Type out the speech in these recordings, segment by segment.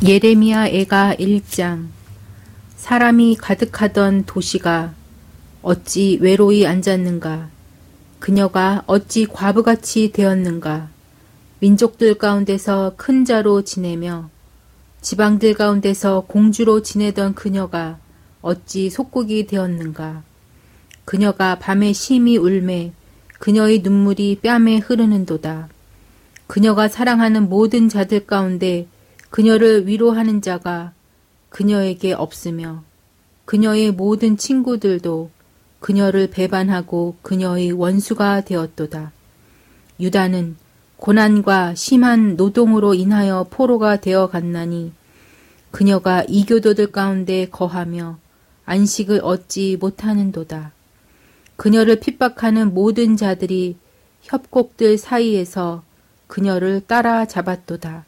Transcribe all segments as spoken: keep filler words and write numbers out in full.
예레미야 애가 일 장. 사람이 가득하던 도시가 어찌 외로이 앉았는가. 그녀가 어찌 과부같이 되었는가. 민족들 가운데서 큰 자로 지내며 지방들 가운데서 공주로 지내던 그녀가 어찌 속국이 되었는가. 그녀가 밤에 심히 울매 그녀의 눈물이 뺨에 흐르는도다. 그녀가 사랑하는 모든 자들 가운데 그녀를 위로하는 자가 그녀에게 없으며 그녀의 모든 친구들도 그녀를 배반하고 그녀의 원수가 되었도다. 유다는 고난과 심한 노동으로 인하여 포로가 되어 갔나니 그녀가 이교도들 가운데 거하며 안식을 얻지 못하는도다. 그녀를 핍박하는 모든 자들이 협곡들 사이에서 그녀를 따라잡았도다.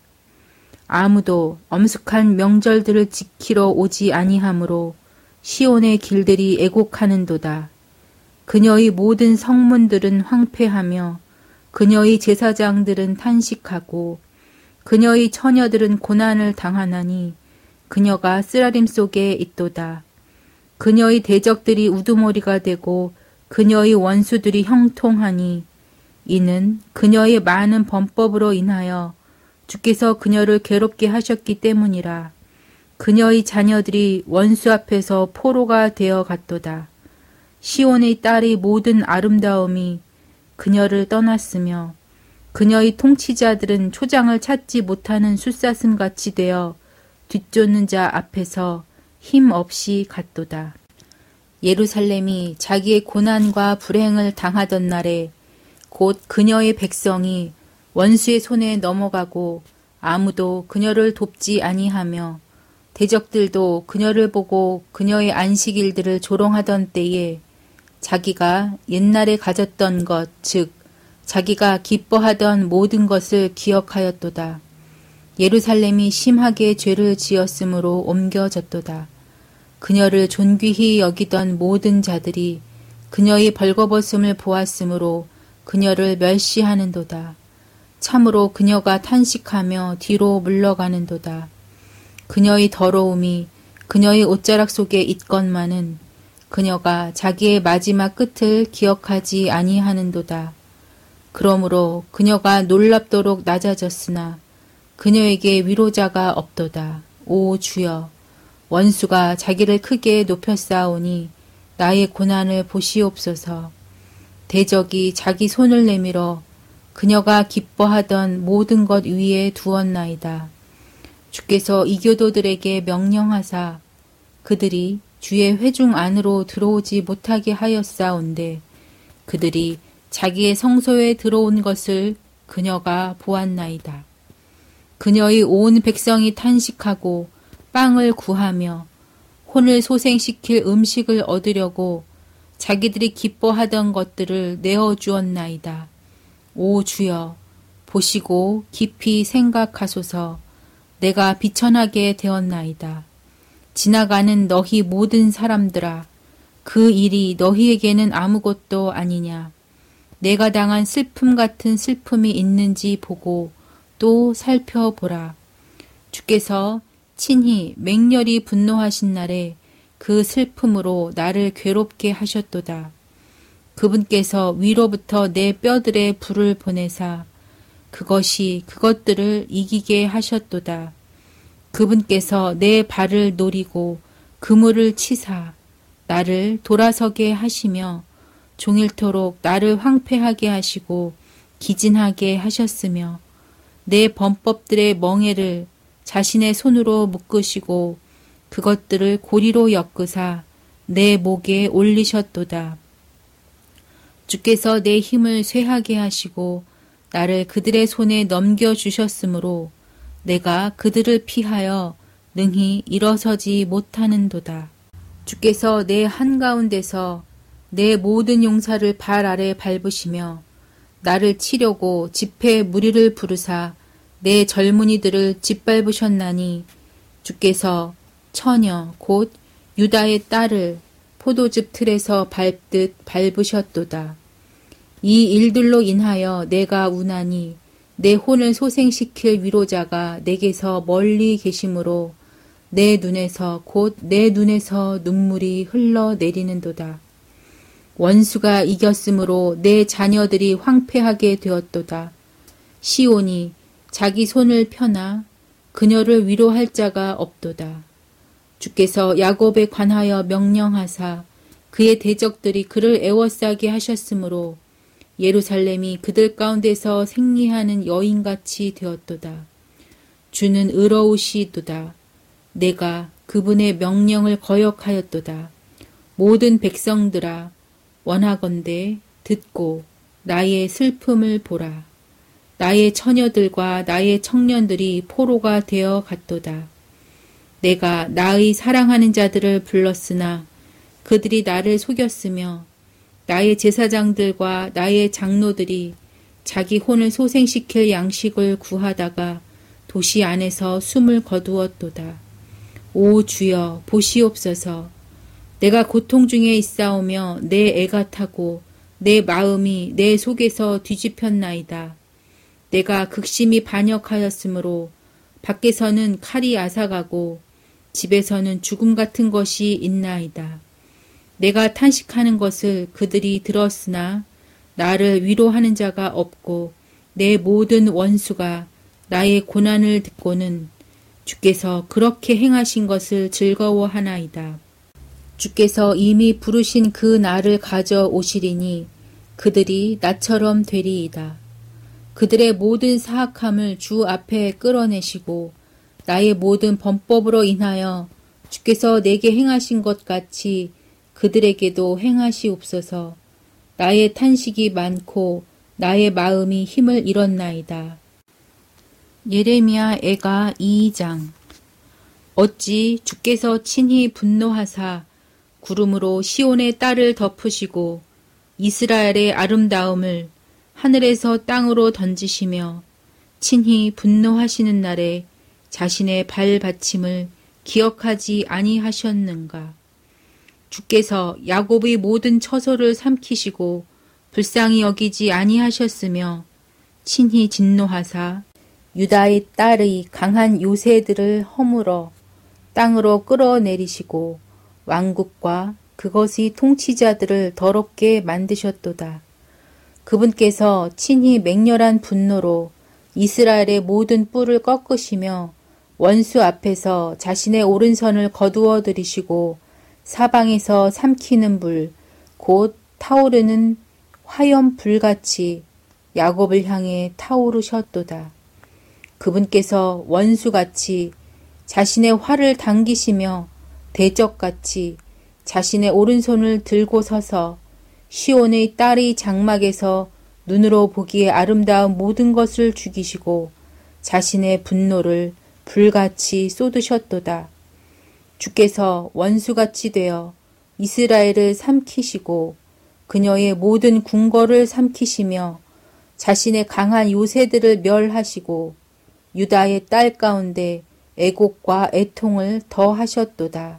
아무도 엄숙한 명절들을 지키러 오지 아니하므로 시온의 길들이 애곡하는도다. 그녀의 모든 성문들은 황폐하며 그녀의 제사장들은 탄식하고 그녀의 처녀들은 고난을 당하나니 그녀가 쓰라림 속에 있도다. 그녀의 대적들이 우두머리가 되고 그녀의 원수들이 형통하니 이는 그녀의 많은 범법으로 인하여 주께서 그녀를 괴롭게 하셨기 때문이라. 그녀의 자녀들이 원수 앞에서 포로가 되어 갔도다. 시온의 딸의 모든 아름다움이 그녀를 떠났으며 그녀의 통치자들은 초장을 찾지 못하는 숫사슴같이 되어 뒤쫓는 자 앞에서 힘없이 갔도다. 예루살렘이 자기의 고난과 불행을 당하던 날에 곧 그녀의 백성이 원수의 손에 넘어가고 아무도 그녀를 돕지 아니하며 대적들도 그녀를 보고 그녀의 안식일들을 조롱하던 때에 자기가 옛날에 가졌던 것, 즉 자기가 기뻐하던 모든 것을 기억하였도다. 예루살렘이 심하게 죄를 지었으므로 옮겨졌도다. 그녀를 존귀히 여기던 모든 자들이 그녀의 벌거벗음을 보았으므로 그녀를 멸시하는도다. 참으로 그녀가 탄식하며 뒤로 물러가는도다. 그녀의 더러움이 그녀의 옷자락 속에 있건만은 그녀가 자기의 마지막 끝을 기억하지 아니하는도다. 그러므로 그녀가 놀랍도록 낮아졌으나 그녀에게 위로자가 없도다. 오 주여, 원수가 자기를 크게 높였사오니 나의 고난을 보시옵소서. 대적이 자기 손을 내밀어 그녀가 기뻐하던 모든 것 위에 두었나이다. 주께서 이교도들에게 명령하사 그들이 주의 회중 안으로 들어오지 못하게 하였사온데 그들이 자기의 성소에 들어온 것을 그녀가 보았나이다. 그녀의 온 백성이 탄식하고 빵을 구하며 혼을 소생시킬 음식을 얻으려고 자기들이 기뻐하던 것들을 내어주었나이다. 오 주여, 보시고 깊이 생각하소서. 내가 비천하게 되었나이다. 지나가는 너희 모든 사람들아, 그 일이 너희에게는 아무것도 아니냐. 내가 당한 슬픔 같은 슬픔이 있는지 보고 또 살펴보라. 주께서 친히 맹렬히 분노하신 날에 그 슬픔으로 나를 괴롭게 하셨도다. 그분께서 위로부터 내 뼈들에 불을 보내사 그것이 그것들을 이기게 하셨도다. 그분께서 내 발을 노리고 그물을 치사 나를 돌아서게 하시며 종일토록 나를 황폐하게 하시고 기진하게 하셨으며 내 범법들의 멍에를 자신의 손으로 묶으시고 그것들을 고리로 엮으사 내 목에 올리셨도다. 주께서 내 힘을 쇠하게 하시고 나를 그들의 손에 넘겨주셨으므로 내가 그들을 피하여 능히 일어서지 못하는도다. 주께서 내 한가운데서 내 모든 용사를 발 아래 밟으시며 나를 치려고 집회 무리를 부르사 내 젊은이들을 짓밟으셨나니 주께서 처녀 곧 유다의 딸을 포도즙 틀에서 밟듯 밟으셨도다. 이 일들로 인하여 내가 우나니 내 혼을 소생시킬 위로자가 내게서 멀리 계심으로 내 눈에서 곧 내 눈에서 눈물이 흘러내리는도다. 원수가 이겼으므로 내 자녀들이 황폐하게 되었도다. 시온이 자기 손을 펴나 그녀를 위로할 자가 없도다. 주께서 야곱에 관하여 명령하사 그의 대적들이 그를 애워싸게 하셨으므로 예루살렘이 그들 가운데서 생리하는 여인같이 되었도다. 주는 의로우시도다. 내가 그분의 명령을 거역하였도다. 모든 백성들아 원하건대 듣고 나의 슬픔을 보라. 나의 처녀들과 나의 청년들이 포로가 되어 갔도다. 내가 나의 사랑하는 자들을 불렀으나 그들이 나를 속였으며 나의 제사장들과 나의 장로들이 자기 혼을 소생시킬 양식을 구하다가 도시 안에서 숨을 거두었도다. 오 주여 보시옵소서. 내가 고통 중에 있사오며 내 애가 타고 내 마음이 내 속에서 뒤집혔나이다. 내가 극심히 반역하였으므로 밖에서는 칼이 앗아가고 집에서는 죽음 같은 것이 있나이다. 내가 탄식하는 것을 그들이 들었으나 나를 위로하는 자가 없고 내 모든 원수가 나의 고난을 듣고는 주께서 그렇게 행하신 것을 즐거워하나이다. 주께서 이미 부르신 그 날을 가져오시리니 그들이 나처럼 되리이다. 그들의 모든 사악함을 주 앞에 끌어내시고 나의 모든 범법으로 인하여 주께서 내게 행하신 것 같이 그들에게도 행하시옵소서. 나의 탄식이 많고 나의 마음이 힘을 잃었나이다. 예레미야 애가 이 장. 어찌 주께서 친히 분노하사 구름으로 시온의 딸을 덮으시고 이스라엘의 아름다움을 하늘에서 땅으로 던지시며 친히 분노하시는 날에 자신의 발받침을 기억하지 아니하셨는가. 주께서 야곱의 모든 처소를 삼키시고 불쌍히 여기지 아니하셨으며 친히 진노하사 유다의 딸의 강한 요새들을 허물어 땅으로 끌어내리시고 왕국과 그것의 통치자들을 더럽게 만드셨도다. 그분께서 친히 맹렬한 분노로 이스라엘의 모든 뿔을 꺾으시며 원수 앞에서 자신의 오른손을 거두어 들이시고 사방에서 삼키는 불, 곧 타오르는 화염 불같이 야곱을 향해 타오르셨도다. 그분께서 원수같이 자신의 활을 당기시며 대적같이 자신의 오른손을 들고 서서 시온의 딸의 장막에서 눈으로 보기에 아름다운 모든 것을 죽이시고 자신의 분노를 불같이 쏟으셨도다. 주께서 원수같이 되어 이스라엘을 삼키시고 그녀의 모든 궁궐을 삼키시며 자신의 강한 요새들을 멸하시고 유다의 딸 가운데 애곡과 애통을 더하셨도다.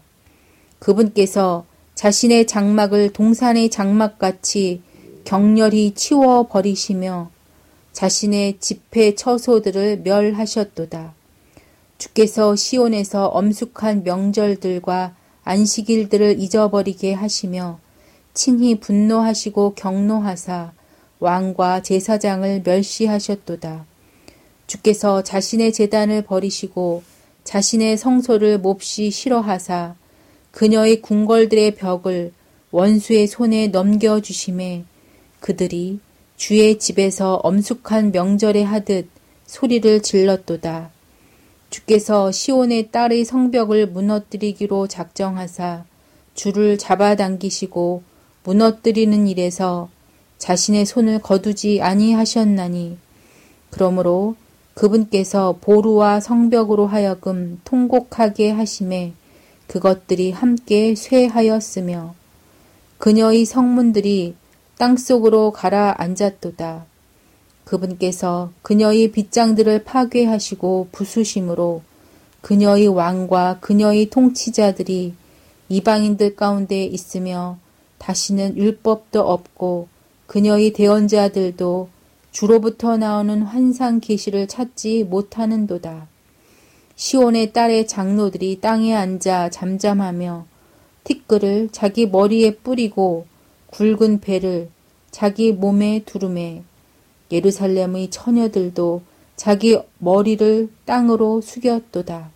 그분께서 자신의 장막을 동산의 장막같이 격렬히 치워버리시며 자신의 집회 처소들을 멸하셨도다. 주께서 시온에서 엄숙한 명절들과 안식일들을 잊어버리게 하시며 친히 분노하시고 경노하사 왕과 제사장을 멸시하셨도다. 주께서 자신의 제단을 버리시고 자신의 성소를 몹시 싫어하사 그녀의 궁궐들의 벽을 원수의 손에 넘겨주심에 그들이 주의 집에서 엄숙한 명절에 하듯 소리를 질렀도다. 주께서 시온의 딸의 성벽을 무너뜨리기로 작정하사 줄을 잡아당기시고 무너뜨리는 일에서 자신의 손을 거두지 아니하셨나니 그러므로 그분께서 보루와 성벽으로 하여금 통곡하게 하심에 그것들이 함께 쇠하였으며 그녀의 성문들이 땅속으로 가라앉았도다. 그분께서 그녀의 빗장들을 파괴하시고 부수심으로 그녀의 왕과 그녀의 통치자들이 이방인들 가운데 있으며 다시는 율법도 없고 그녀의 대언자들도 주로부터 나오는 환상 계시를 찾지 못하는도다. 시온의 딸의 장로들이 땅에 앉아 잠잠하며 티끌을 자기 머리에 뿌리고 굵은 배를 자기 몸에 두르매 예루살렘의 처녀들도 자기 머리를 땅으로 숙였도다.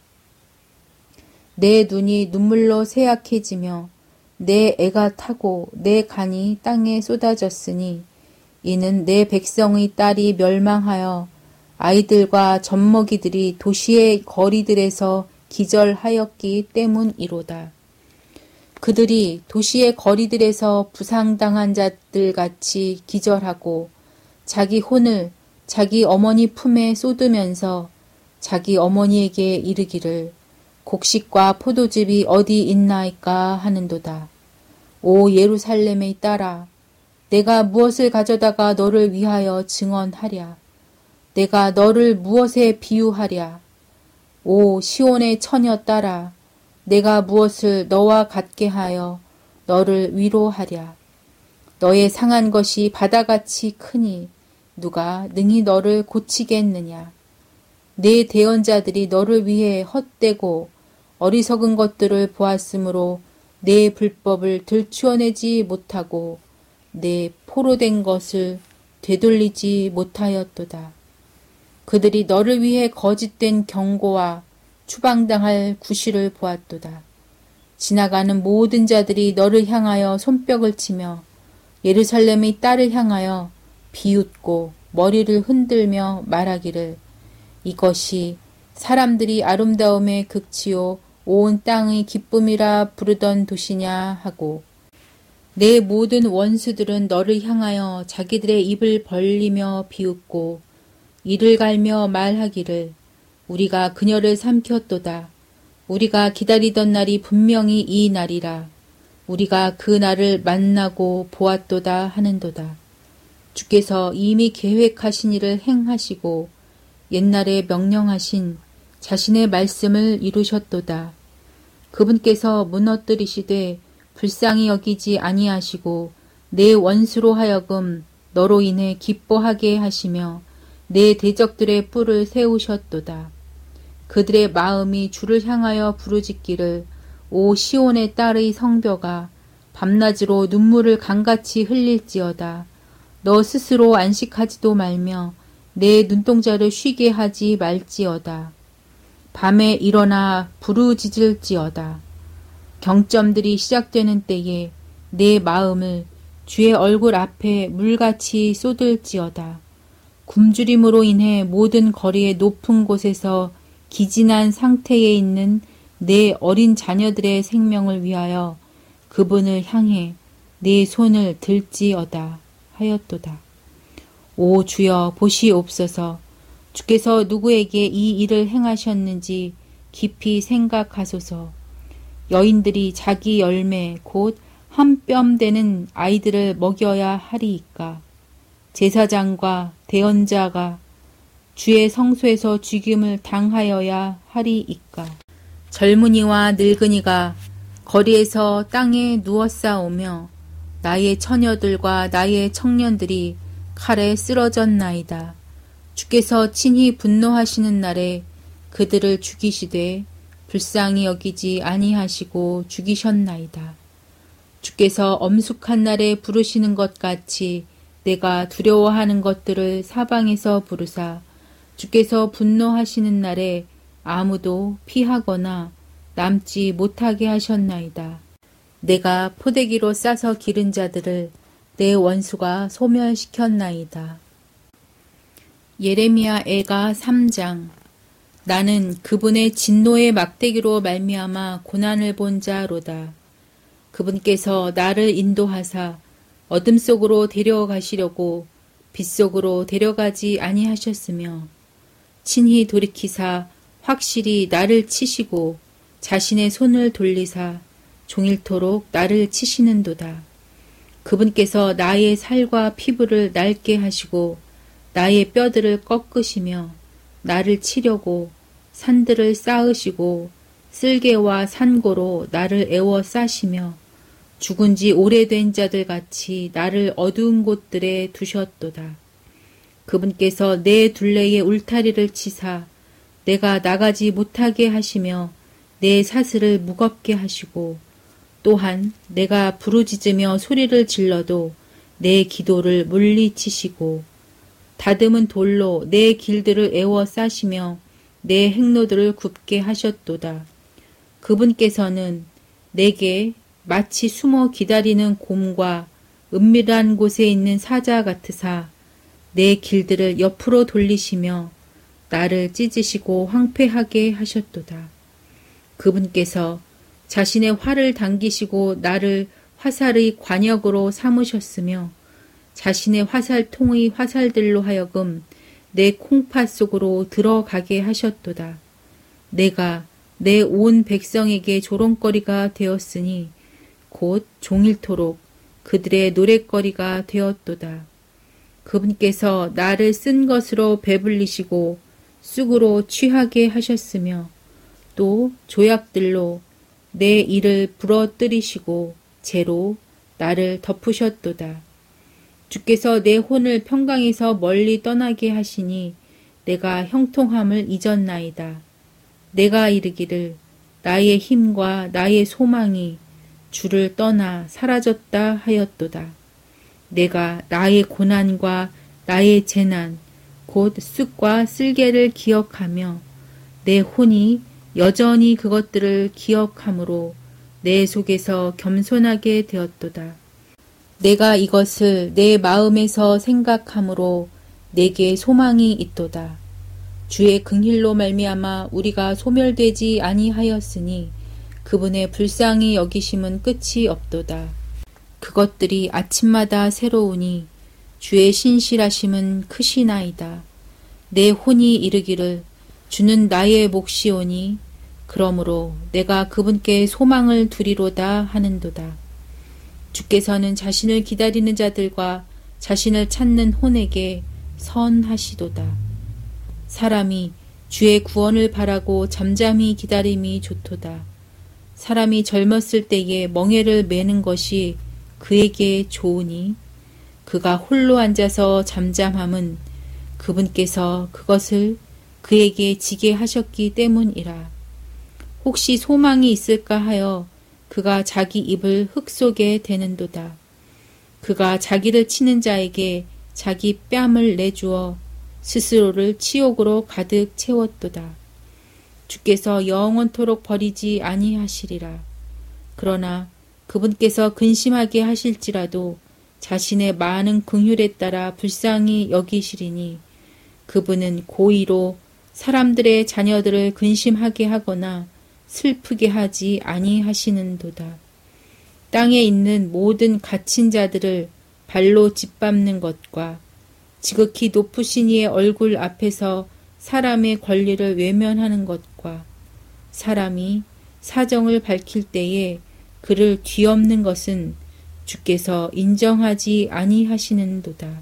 내 눈이 눈물로 쇠약해지며 내 애가 타고 내 간이 땅에 쏟아졌으니 이는 내 백성의 딸이 멸망하여 아이들과 젖먹이들이 도시의 거리들에서 기절하였기 때문이로다. 그들이 도시의 거리들에서 부상당한 자들같이 기절하고 자기 혼을 자기 어머니 품에 쏟으면서 자기 어머니에게 이르기를 곡식과 포도즙이 어디 있나이까 하는도다. 오 예루살렘의 딸아, 내가 무엇을 가져다가 너를 위하여 증언하랴? 내가 너를 무엇에 비유하랴? 오 시온의 처녀 딸아, 내가 무엇을 너와 같게 하여 너를 위로하랴? 너의 상한 것이 바다같이 크니 누가 능히 너를 고치겠느냐? 내 대언자들이 너를 위해 헛되고 어리석은 것들을 보았으므로 내 불법을 들추어내지 못하고 내 포로된 것을 되돌리지 못하였도다. 그들이 너를 위해 거짓된 경고와 추방당할 구실을 보았도다. 지나가는 모든 자들이 너를 향하여 손뼉을 치며 예루살렘의 딸을 향하여 비웃고 머리를 흔들며 말하기를 이것이 사람들이 아름다움의 극치요 온 땅의 기쁨이라 부르던 도시냐 하고 내 모든 원수들은 너를 향하여 자기들의 입을 벌리며 비웃고 이를 갈며 말하기를 우리가 그녀를 삼켰도다. 우리가 기다리던 날이 분명히 이 날이라. 우리가 그 날을 만나고 보았도다 하는도다. 주께서 이미 계획하신 일을 행하시고 옛날에 명령하신 자신의 말씀을 이루셨도다. 그분께서 무너뜨리시되 불쌍히 여기지 아니하시고 내 원수로 하여금 너로 인해 기뻐하게 하시며 내 대적들의 뿔을 세우셨도다. 그들의 마음이 주를 향하여 부르짖기를 오 시온의 딸의 성벽아 밤낮으로 눈물을 강같이 흘릴지어다. 너 스스로 안식하지도 말며 내 눈동자를 쉬게 하지 말지어다. 밤에 일어나 부르짖을지어다. 경점들이 시작되는 때에 내 마음을 주의 얼굴 앞에 물같이 쏟을지어다. 굶주림으로 인해 모든 거리의 높은 곳에서 기진한 상태에 있는 내 어린 자녀들의 생명을 위하여 그분을 향해 내 손을 들지어다 하였도다. 오 주여 보시옵소서. 주께서 누구에게 이 일을 행하셨는지 깊이 생각하소서. 여인들이 자기 열매 곧 한 뼘 되는 아이들을 먹여야 하리이까. 제사장과 대언자가 주의 성소에서 죽임을 당하여야 하리이까. 젊은이와 늙은이가 거리에서 땅에 누워싸우며 나의 처녀들과 나의 청년들이 칼에 쓰러졌나이다. 주께서 친히 분노하시는 날에 그들을 죽이시되 불쌍히 여기지 아니하시고 죽이셨나이다. 주께서 엄숙한 날에 부르시는 것 같이 내가 두려워하는 것들을 사방에서 부르사 주께서 분노하시는 날에 아무도 피하거나 남지 못하게 하셨나이다. 내가 포대기로 싸서 기른 자들을 내 원수가 소멸시켰나이다. 예레미야 애가 삼 장. 나는 그분의 진노의 막대기로 말미암아 고난을 본 자로다. 그분께서 나를 인도하사 어둠 속으로 데려가시려고 빛 속으로 데려가지 아니하셨으며 친히 돌이키사 확실히 나를 치시고 자신의 손을 돌리사 종일토록 나를 치시는도다. 그분께서 나의 살과 피부를 낡게 하시고 나의 뼈들을 꺾으시며 나를 치려고 산들을 쌓으시고 쓸개와 산고로 나를 애워 싸시며 죽은 지 오래된 자들 같이 나를 어두운 곳들에 두셨도다. 그분께서 내 둘레에 울타리를 치사 내가 나가지 못하게 하시며 내 사슬을 무겁게 하시고 또한 내가 부르짖으며 소리를 질러도 내 기도를 물리치시고 다듬은 돌로 내 길들을 에워 싸시며 내 행로들을 굽게 하셨도다. 그분께서는 내게 마치 숨어 기다리는 곰과 은밀한 곳에 있는 사자 같으사 내 길들을 옆으로 돌리시며 나를 찢으시고 황폐하게 하셨도다. 그분께서 자신의 활을 당기시고 나를 화살의 관역으로 삼으셨으며 자신의 화살통의 화살들로 하여금 내 콩팥 속으로 들어가게 하셨도다. 내가 내 온 백성에게 조롱거리가 되었으니 곧 종일토록 그들의 노랫거리가 되었도다. 그분께서 나를 쓴 것으로 배불리시고 쑥으로 취하게 하셨으며 또 조약들로 내 이를 부러뜨리시고 재로 나를 덮으셨도다. 주께서 내 혼을 평강에서 멀리 떠나게 하시니 내가 형통함을 잊었나이다. 내가 이르기를 나의 힘과 나의 소망이 주를 떠나 사라졌다 하였도다. 내가 나의 고난과 나의 재난 곧 쑥과 쓸개를 기억하며 내 혼이 여전히 그것들을 기억함으로 내 속에서 겸손하게 되었도다. 내가 이것을 내 마음에서 생각함으로 내게 소망이 있도다. 주의 긍휼로 말미암아 우리가 소멸되지 아니하였으니 그분의 불쌍히 여기심은 끝이 없도다. 그것들이 아침마다 새로우니 주의 신실하심은 크시나이다. 내 혼이 이르기를 주는 나의 몫이오니 그러므로 내가 그분께 소망을 두리로다 하는도다. 주께서는 자신을 기다리는 자들과 자신을 찾는 혼에게 선하시도다. 사람이 주의 구원을 바라고 잠잠히 기다림이 좋도다. 사람이 젊었을 때에 멍에를 매는 것이 그에게 좋으니 그가 홀로 앉아서 잠잠함은 그분께서 그것을 그에게 지게 하셨기 때문이라. 혹시 소망이 있을까 하여 그가 자기 입을 흙 속에 대는도다. 그가 자기를 치는 자에게 자기 뺨을 내주어 스스로를 치욕으로 가득 채웠도다. 주께서 영원토록 버리지 아니하시리라. 그러나 그분께서 근심하게 하실지라도 자신의 많은 긍휼에 따라 불쌍히 여기시리니 그분은 고의로 사람들의 자녀들을 근심하게 하거나 슬프게 하지 아니하시는도다. 땅에 있는 모든 갇힌 자들을 발로 짓밟는 것과 지극히 높으신 이의 얼굴 앞에서 사람의 권리를 외면하는 것과 사람이 사정을 밝힐 때에 그를 뒤엎는 것은 주께서 인정하지 아니하시는도다.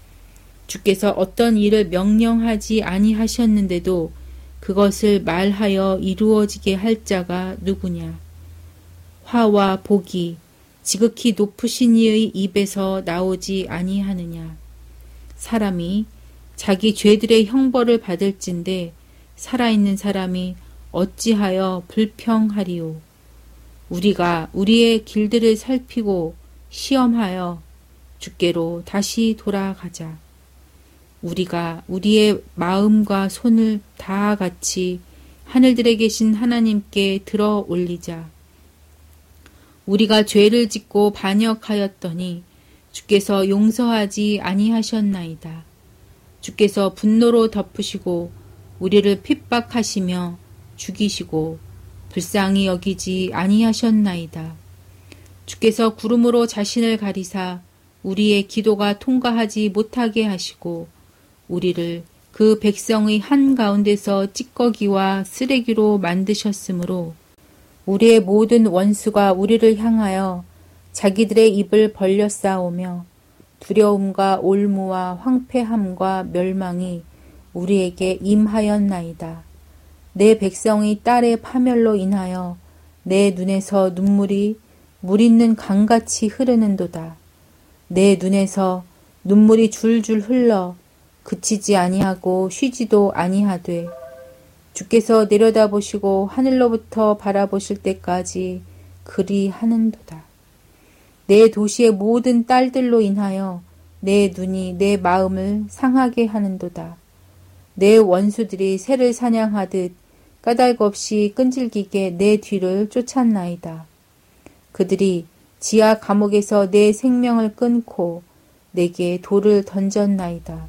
주께서 어떤 일을 명령하지 아니하셨는데도 그것을 말하여 이루어지게 할 자가 누구냐? 화와 복이 지극히 높으신 이의 입에서 나오지 아니하느냐? 사람이 자기 죄들의 형벌을 받을진대 살아있는 사람이 어찌하여 불평하리요? 우리가 우리의 길들을 살피고 시험하여 주께로 다시 돌아가자. 우리가 우리의 마음과 손을 다 같이 하늘들에 계신 하나님께 들어 올리자. 우리가 죄를 짓고 반역하였더니 주께서 용서하지 아니하셨나이다. 주께서 분노로 덮으시고 우리를 핍박하시며 죽이시고 불쌍히 여기지 아니하셨나이다. 주께서 구름으로 자신을 가리사 우리의 기도가 통과하지 못하게 하시고 우리를 그 백성의 한가운데서 찌꺼기와 쓰레기로 만드셨으므로 우리의 모든 원수가 우리를 향하여 자기들의 입을 벌려 싸우며 두려움과 올무와 황폐함과 멸망이 우리에게 임하였나이다. 내 백성의 딸의 파멸로 인하여 내 눈에서 눈물이 물 있는 강같이 흐르는도다. 내 눈에서 눈물이 줄줄 흘러 그치지 아니하고 쉬지도 아니하되 주께서 내려다보시고 하늘로부터 바라보실 때까지 그리 하는도다. 내 도시의 모든 딸들로 인하여 내 눈이 내 마음을 상하게 하는도다. 내 원수들이 새를 사냥하듯 까닭 없이 끈질기게 내 뒤를 쫓았나이다. 그들이 지하 감옥에서 내 생명을 끊고 내게 돌을 던졌나이다.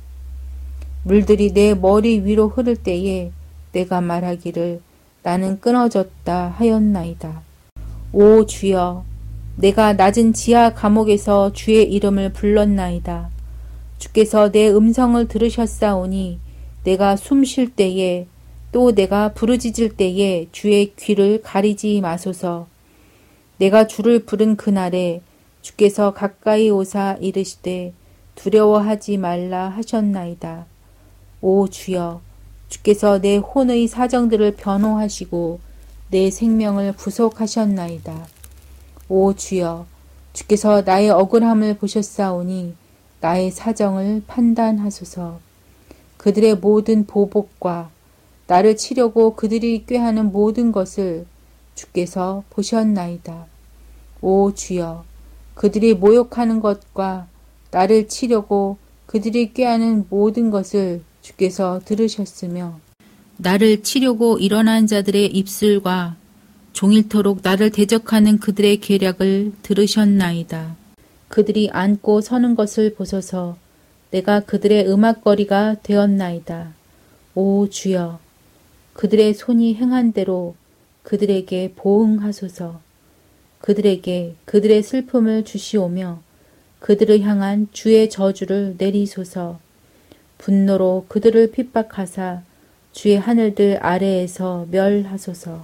물들이 내 머리 위로 흐를 때에 내가 말하기를 나는 끊어졌다 하였나이다. 오 주여, 내가 낮은 지하 감옥에서 주의 이름을 불렀나이다. 주께서 내 음성을 들으셨사오니 내가 숨 쉴 때에 또 내가 부르짖을 때에 주의 귀를 가리지 마소서. 내가 주를 부른 그날에 주께서 가까이 오사 이르시되 두려워하지 말라 하셨나이다. 오 주여, 주께서 내 혼의 사정들을 변호하시고 내 생명을 구속하셨나이다. 오 주여, 주께서 나의 억울함을 보셨사오니 나의 사정을 판단하소서. 그들의 모든 보복과 나를 치려고 그들이 꾀하는 모든 것을 주께서 보셨나이다. 오 주여, 그들이 모욕하는 것과 나를 치려고 그들이 꾀하는 모든 것을 주께서 들으셨으며 나를 치려고 일어난 자들의 입술과 종일토록 나를 대적하는 그들의 계략을 들으셨나이다. 그들이 앉고 서는 것을 보소서. 내가 그들의 음악거리가 되었나이다. 오 주여, 그들의 손이 행한 대로 그들에게 보응하소서. 그들에게 그들의 슬픔을 주시오며 그들을 향한 주의 저주를 내리소서. 분노로 그들을 핍박하사 주의 하늘들 아래에서 멸하소서.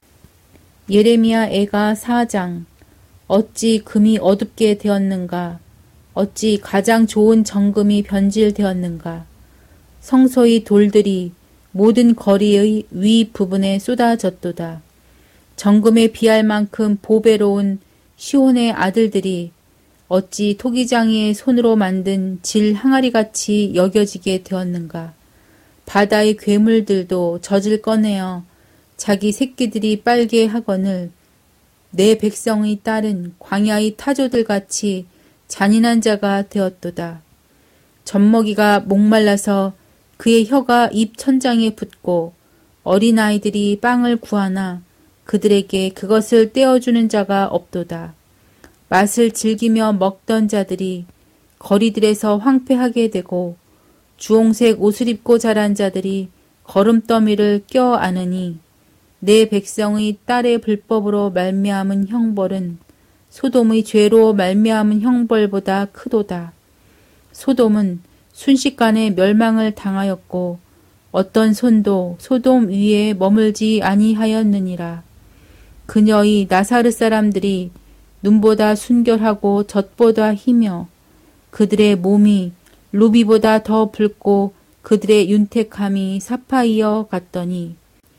예레미야 애가 사 장. 어찌 금이 어둡게 되었는가? 어찌 가장 좋은 정금이 변질되었는가? 성소의 돌들이 모든 거리의 위 부분에 쏟아졌도다. 정금에 비할 만큼 보배로운 시온의 아들들이 어찌 토기장이의 손으로 만든 질 항아리같이 여겨지게 되었는가? 바다의 괴물들도 젖을 꺼내어 자기 새끼들이 빨게 하거늘 내 백성의 딸은 광야의 타조들같이 잔인한 자가 되었도다. 젖먹이가 목말라서 그의 혀가 입 천장에 붙고 어린아이들이 빵을 구하나 그들에게 그것을 떼어주는 자가 없도다. 맛을 즐기며 먹던 자들이 거리들에서 황폐하게 되고 주홍색 옷을 입고 자란 자들이 거름더미를 껴안으니 내 백성의 딸의 불법으로 말미암은 형벌은 소돔의 죄로 말미암은 형벌보다 크도다. 소돔은 순식간에 멸망을 당하였고 어떤 손도 소돔 위에 머물지 아니하였느니라. 그녀의 나사르 사람들이 눈보다 순결하고 젖보다 희며 그들의 몸이 루비보다 더 붉고 그들의 윤택함이 사파이어 같더니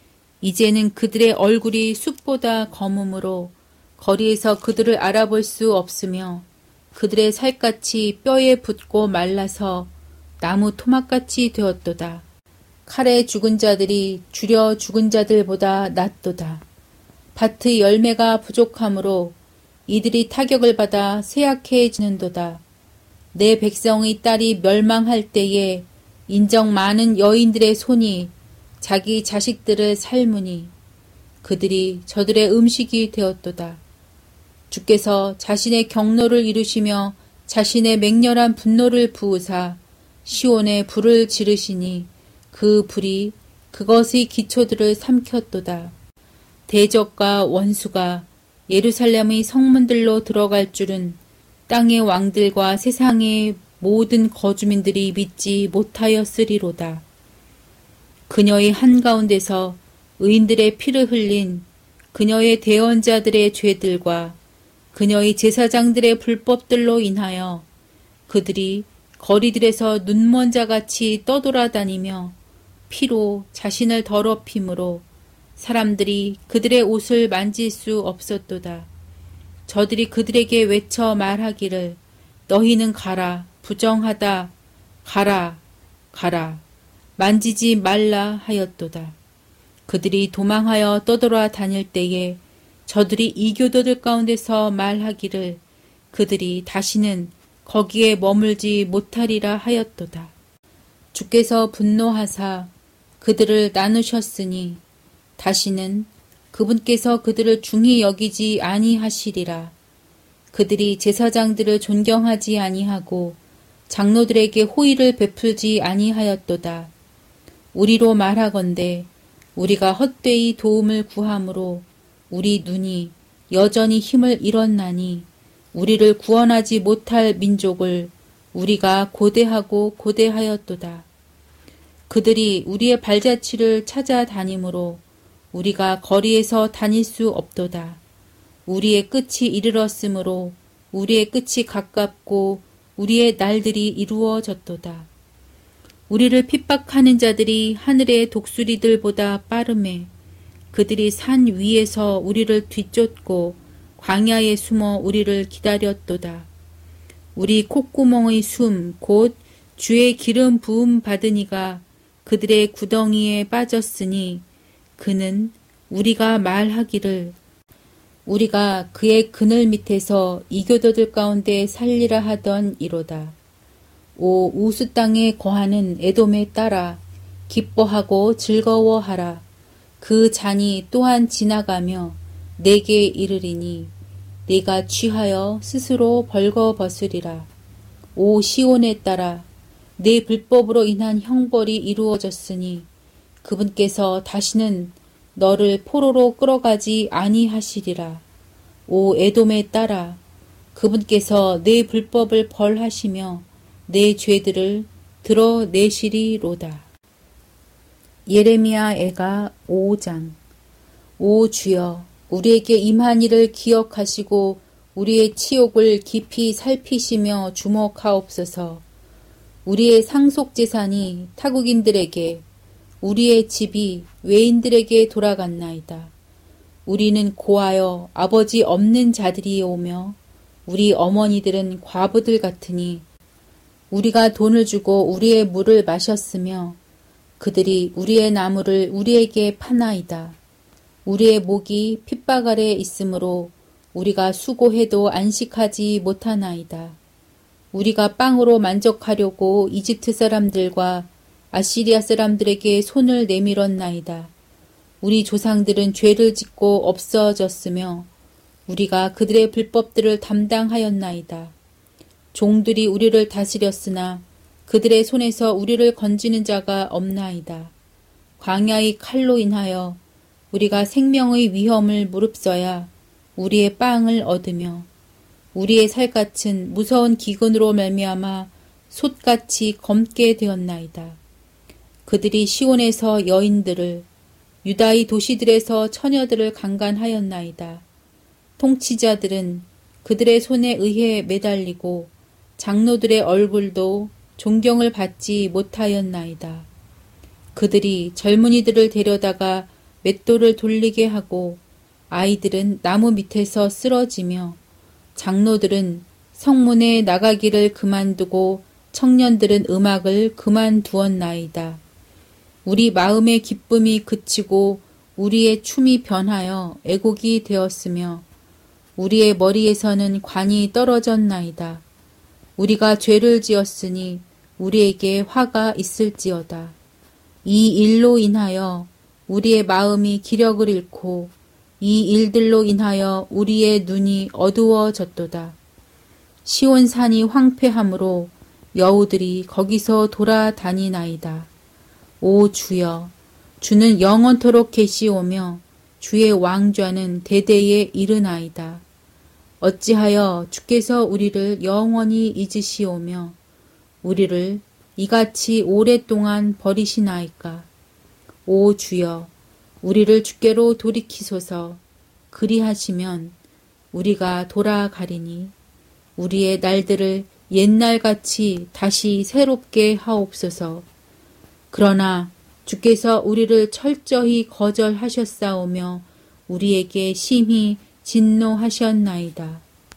이제는 그들의 얼굴이 숲보다 검음으로 거리에서 그들을 알아볼 수 없으며 그들의 살갗이 뼈에 붙고 말라서 나무 토막같이 되었도다. 칼에 죽은 자들이 주려 죽은 자들보다 낫도다. 밭의 열매가 부족하므로 이들이 타격을 받아 쇠약해지는도다. 내 백성의 딸이 멸망할 때에 인정 많은 여인들의 손이 자기 자식들을 삶으니 그들이 저들의 음식이 되었도다. 주께서 자신의 경노를 이루시며 자신의 맹렬한 분노를 부으사 시온에 불을 지르시니 그 불이 그것의 기초들을 삼켰도다. 대적과 원수가 예루살렘의 성문들로 들어갈 줄은 땅의 왕들과 세상의 모든 거주민들이 믿지 못하였으리로다. 그녀의 한가운데서 의인들의 피를 흘린 그녀의 대언자들의 죄들과 그녀의 제사장들의 불법들로 인하여 그들이 거리들에서 눈먼 자같이 떠돌아다니며 피로 자신을 더럽힘으로 사람들이 그들의 옷을 만질 수 없었도다. 저들이 그들에게 외쳐 말하기를 너희는 가라, 부정하다, 가라, 가라, 만지지 말라 하였도다. 그들이 도망하여 떠돌아 다닐 때에 저들이 이교도들 가운데서 말하기를 그들이 다시는 거기에 머물지 못하리라 하였도다. 주께서 분노하사 그들을 나누셨으니 다시는 그분께서 그들을 중히 여기지 아니하시리라. 그들이 제사장들을 존경하지 아니하고 장로들에게 호의를 베풀지 아니하였도다. 우리로 말하건대 우리가 헛되이 도움을 구함으로 우리 눈이 여전히 힘을 잃었나니 우리를 구원하지 못할 민족을 우리가 고대하고 고대하였도다. 그들이 우리의 발자취를 찾아다니므로 우리가 거리에서 다닐 수 없도다. 우리의 끝이 이르렀으므로 우리의 끝이 가깝고 우리의 날들이 이루어졌도다. 우리를 핍박하는 자들이 하늘의 독수리들보다 빠르매 그들이 산 위에서 우리를 뒤쫓고 광야에 숨어 우리를 기다렸도다. 우리 콧구멍의 숨 곧 주의 기름 부음 받으니가 그들의 구덩이에 빠졌으니 그는 우리가 말하기를 우리가 그의 그늘 밑에서 이교도들 가운데 살리라 하던 이로다. 오 우스 땅에 거하는 에돔에 따라 기뻐하고 즐거워하라. 그 잔이 또한 지나가며 내게 이르리니 내가 취하여 스스로 벌거벗으리라. 오 시온에 따라 내 불법으로 인한 형벌이 이루어졌으니 그분께서 다시는 너를 포로로 끌어가지 아니하시리라. 오 에돔에 따라 그분께서 내 불법을 벌하시며 내 죄들을 드러내시리로다. 예레미야 애가 오 장. 오 주여 우리에게 임한 일을 기억하시고 우리의 치욕을 깊이 살피시며 주목하옵소서. 우리의 상속재산이 타국인들에게 우리의 집이 외인들에게 돌아갔나이다. 우리는 고하여 아버지 없는 자들이 오며 우리 어머니들은 과부들 같으니 우리가 돈을 주고 우리의 물을 마셨으며 그들이 우리의 나무를 우리에게 파나이다. 우리의 목이 핍박 아래 있으므로 우리가 수고해도 안식하지 못하나이다. 우리가 빵으로 만족하려고 이집트 사람들과 아시리아 사람들에게 손을 내밀었나이다. 우리 조상들은 죄를 짓고 없어졌으며 우리가 그들의 불법들을 담당하였나이다. 종들이 우리를 다스렸으나 그들의 손에서 우리를 건지는 자가 없나이다. 광야의 칼로 인하여 우리가 생명의 위험을 무릅써야 우리의 빵을 얻으며 우리의 살갗은 무서운 기근으로 말미암아 솥같이 검게 되었나이다. 그들이 시온에서 여인들을 유다의 도시들에서 처녀들을 강간하였나이다. 통치자들은 그들의 손에 의해 매달리고 장로들의 얼굴도 존경을 받지 못하였나이다. 그들이 젊은이들을 데려다가 맷돌을 돌리게 하고 아이들은 나무 밑에서 쓰러지며 장로들은 성문에 나가기를 그만두고 청년들은 음악을 그만두었나이다. 우리 마음의 기쁨이 그치고 우리의 춤이 변하여 애곡이 되었으며 우리의 머리에서는 관이 떨어졌나이다. 우리가 죄를 지었으니 우리에게 화가 있을지어다. 이 일로 인하여 우리의 마음이 기력을 잃고 이 일들로 인하여 우리의 눈이 어두워졌도다. 시온산이 황폐함으로 여우들이 거기서 돌아다니나이다. 오 주여, 주는 영원토록 계시오며 주의 왕좌는 대대에 이르나이다. 어찌하여 주께서 우리를 영원히 잊으시오며 우리를 이같이 오랫동안 버리시나이까. 오 주여, 우리를 주께로 돌이키소서. 그리하시면 우리가 돌아가리니 우리의 날들을 옛날같이 다시 새롭게 하옵소서. 그러나 주께서 우리를 철저히 거절하셨사오며 우리에게 심히 진노하셨나이다.